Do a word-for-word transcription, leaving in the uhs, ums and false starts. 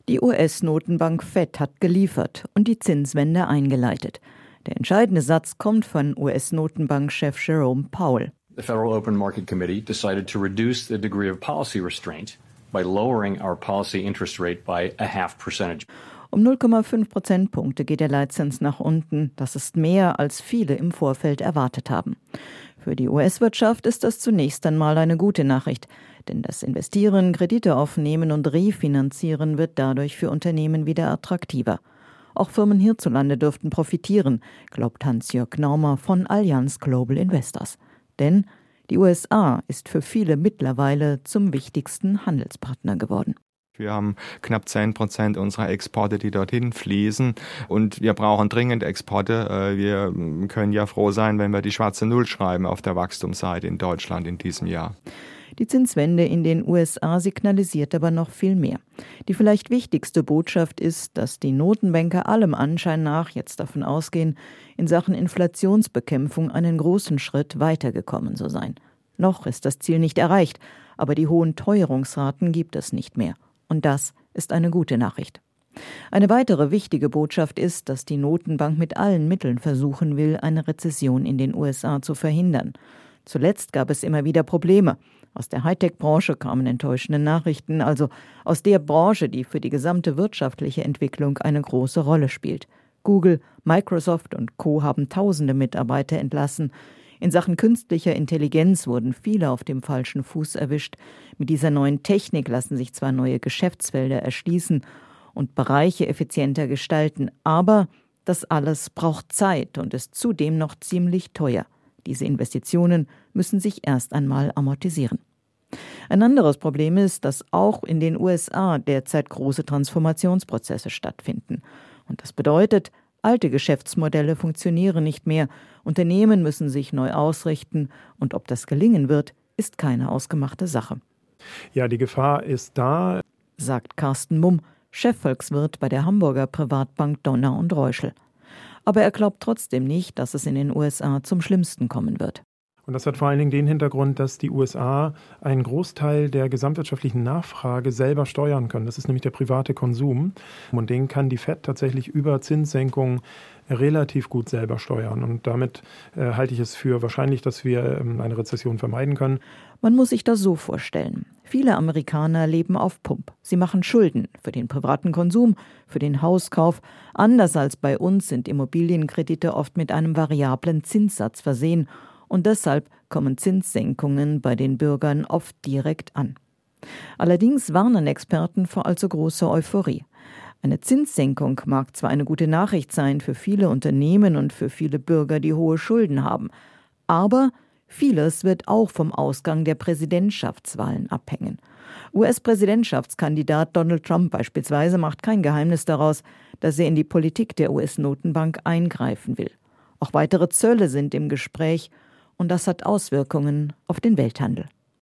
Die U S-Notenbank Fed hat geliefert und die Zinswende eingeleitet. Der entscheidende Satz kommt von U S-Notenbankchef Jerome Powell. The Federal Open Market Committee decided to reduce the degree of policy restraint by lowering our policy interest rate by a half percentage. Um null Komma fünf Prozentpunkte geht der Leitzins nach unten. Das ist mehr, als viele im Vorfeld erwartet haben. Für die U S-Wirtschaft ist das zunächst einmal eine gute Nachricht. Denn das Investieren, Kredite aufnehmen und refinanzieren wird dadurch für Unternehmen wieder attraktiver. Auch Firmen hierzulande dürften profitieren, glaubt Hans-Jörg Naumer von Allianz Global Investors. Denn die U S A ist für viele mittlerweile zum wichtigsten Handelspartner geworden. Wir haben knapp zehn Prozent unserer Exporte, die dorthin fließen. Und wir brauchen dringend Exporte. Wir können ja froh sein, wenn wir die schwarze Null schreiben auf der Wachstumsseite in Deutschland in diesem Jahr. Die Zinswende in den U S A signalisiert aber noch viel mehr. Die vielleicht wichtigste Botschaft ist, dass die Notenbanker allem Anschein nach jetzt davon ausgehen, in Sachen Inflationsbekämpfung einen großen Schritt weitergekommen zu sein. Noch ist das Ziel nicht erreicht, aber die hohen Teuerungsraten gibt es nicht mehr. Und das ist eine gute Nachricht. Eine weitere wichtige Botschaft ist, dass die Notenbank mit allen Mitteln versuchen will, eine Rezession in den U S A zu verhindern. Zuletzt gab es immer wieder Probleme. Aus der Hightech-Branche kamen enttäuschende Nachrichten, also aus der Branche, die für die gesamte wirtschaftliche Entwicklung eine große Rolle spielt. Google, Microsoft und Co. haben tausende Mitarbeiter entlassen. In Sachen künstlicher Intelligenz wurden viele auf dem falschen Fuß erwischt. Mit dieser neuen Technik lassen sich zwar neue Geschäftsfelder erschließen und Bereiche effizienter gestalten, aber das alles braucht Zeit und ist zudem noch ziemlich teuer. Diese Investitionen müssen sich erst einmal amortisieren. Ein anderes Problem ist, dass auch in den U S A derzeit große Transformationsprozesse stattfinden. Und das bedeutet, alte Geschäftsmodelle funktionieren nicht mehr, Unternehmen müssen sich neu ausrichten und ob das gelingen wird, ist keine ausgemachte Sache. Ja, die Gefahr ist da, sagt Carsten Mumm, Chefvolkswirt bei der Hamburger Privatbank Donner und Reuschel. Aber er glaubt trotzdem nicht, dass es in den U S A zum Schlimmsten kommen wird. Und das hat vor allen Dingen den Hintergrund, dass die U S A einen Großteil der gesamtwirtschaftlichen Nachfrage selber steuern können. Das ist nämlich der private Konsum. Und den kann die Fed tatsächlich über Zinssenkungen relativ gut selber steuern. Und damit äh, halte ich es für wahrscheinlich, dass wir ähm, eine Rezession vermeiden können. Man muss sich das so vorstellen. Viele Amerikaner leben auf Pump. Sie machen Schulden für den privaten Konsum, für den Hauskauf. Anders als bei uns sind Immobilienkredite oft mit einem variablen Zinssatz versehen. Und deshalb kommen Zinssenkungen bei den Bürgern oft direkt an. Allerdings warnen Experten vor allzu großer Euphorie. Eine Zinssenkung mag zwar eine gute Nachricht sein für viele Unternehmen und für viele Bürger, die hohe Schulden haben, aber vieles wird auch vom Ausgang der Präsidentschaftswahlen abhängen. U S-Präsidentschaftskandidat Donald Trump beispielsweise macht kein Geheimnis daraus, dass er in die Politik der U S-Notenbank eingreifen will. Auch weitere Zölle sind im Gespräch und das hat Auswirkungen auf den Welthandel.